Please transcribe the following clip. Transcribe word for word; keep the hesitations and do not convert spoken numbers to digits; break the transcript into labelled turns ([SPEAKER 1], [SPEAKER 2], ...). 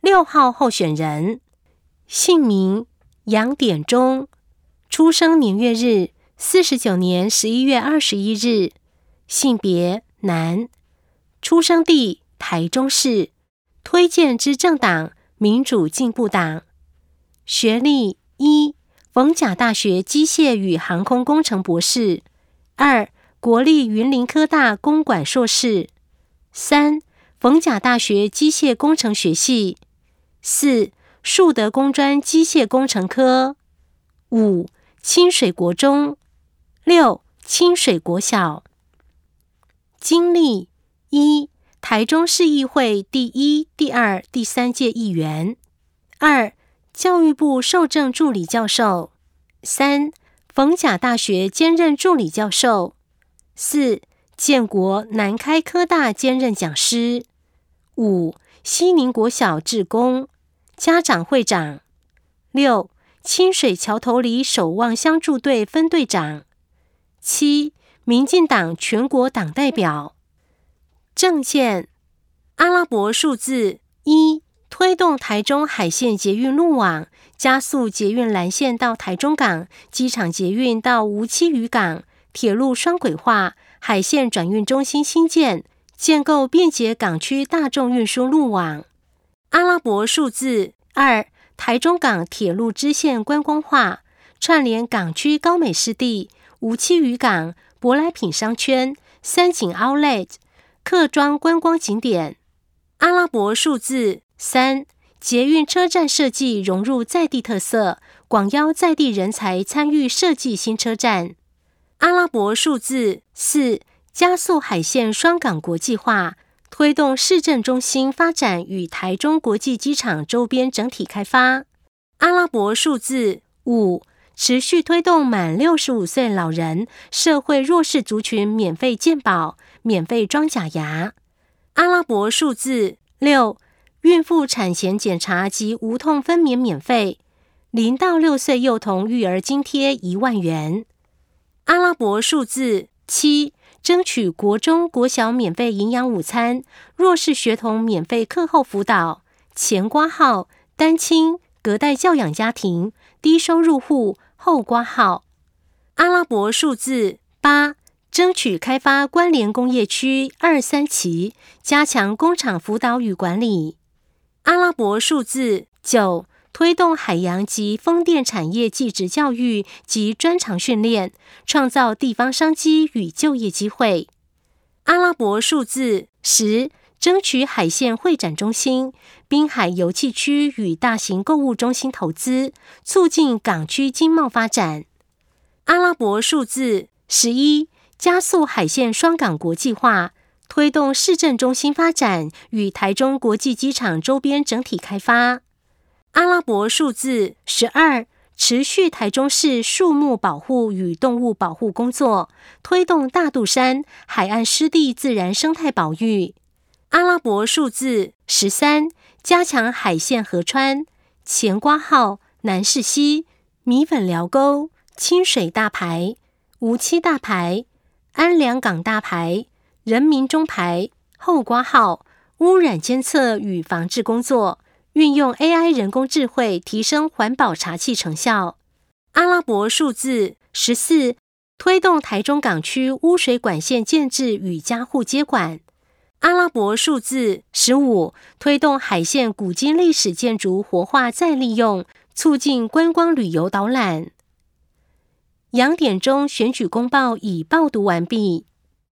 [SPEAKER 1] 六号候选人，姓名杨典忠，出生年月日四十九年十一月二十一日，性别男，出生地台中市，推荐之政党民主进步党，学历一，逢甲大学机械与航空工程博士，二，国立云林科大公管硕士，三，逢甲大学机械工程学系，四，树德工专机械工程科，五，清水国中，六，清水国小。经历一，台中市议会第一、第二、第三届议员，二，教育部受政助理教授，三，逢甲大学兼任助理教授，四，建国南开科大兼任讲师，五，西宁国小志工家长会长，六，清水桥头里守望相助队分队长，七，民进党全国党代表。政见：阿拉伯数字一，推动台中海线捷运路网，加速捷运蓝线到台中港，机场捷运到梧栖渔港，铁路双轨化，海线转运中心新建，建构便捷港区大众运输路网。阿拉伯数字二，台中港铁路支线观光化，串联港区高美湿地、梧栖渔港、舶来品商圈、三井 Outlet、客庄观光景点。阿拉伯数字三，捷运车站设计融入在地特色，广邀在地人才参与设计新车站。阿拉伯数字四，加速海线双港国际化，推动市政中心发展与台中国际机场周边整体开发。阿拉伯数字五，持续推动满六十五岁老人、社会弱势族群免费健保、免费装假牙。阿拉伯数字六，孕妇产前检查及无痛分娩免费，零到六岁幼童育儿津贴一万元。阿拉伯数字七，争取国中国小免费营养午餐，弱势学童免费课后辅导，前挂号单亲、隔代教养家庭、低收入户后挂号。阿拉伯数字八，争取开发关联工业区二三期，加强工厂辅导与管理。阿拉伯数字九，推动海洋及风电产业技职教育及专长训练，创造地方商机与就业机会。阿拉伯数字十，争取海线会展中心、滨海油气区与大型购物中心投资，促进港区经贸发展。阿拉伯数字十一，加速海线双港国际化，推动市政中心发展与台中国际机场周边整体开发。阿拉伯数字十二，持续台中市树木保护与动物保护工作，推动大肚山海岸湿地自然生态保育。阿拉伯数字十三，加强海线河川，前挂号南势溪、米粉寮沟、清水大排、梧栖大排、安良港大排、人民中排后挂号污染监测与防治工作，运用 A I 人工智慧提升环保查碛成效。阿拉伯数字十四，推动台中港区污水管线建置与家户接管。阿拉伯数字十五，推动海线古今历史建筑活化再利用，促进观光旅游导览。杨典忠选举公报已报读完毕。